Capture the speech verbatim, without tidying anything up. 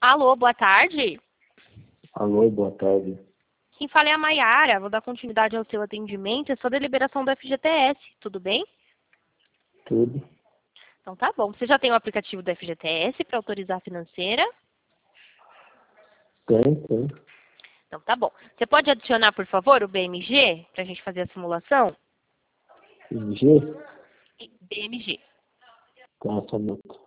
Alô, boa tarde. Alô, boa tarde. Quem fala é a Maiara. Vou dar continuidade ao seu atendimento. É sobre a liberação do F G T S. Tudo bem? Tudo? Então tá bom. Você já tem o aplicativo do F G T S para autorizar a financeira? Tem, tem. Então tá bom. Você pode adicionar, por favor, o B M G para a gente fazer a simulação? G? B M G. Tá, só um minuto.